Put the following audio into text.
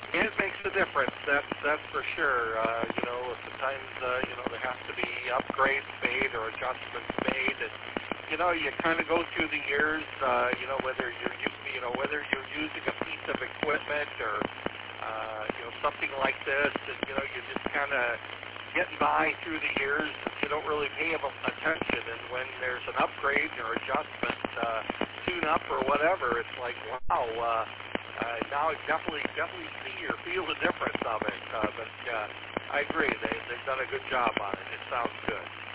It makes a difference. That's for sure. At the times, there has to be upgrades made or adjustments made, and you kind of go through the years. Whether you're using a piece of equipment or something like this, and you just kind of getting by through the years. And you don't really pay them attention, and when there's an upgrade or adjustment, tune up or whatever, it's like wow. Now I definitely see or feel the difference of it. But I agree, they've done a good job on it. It sounds good.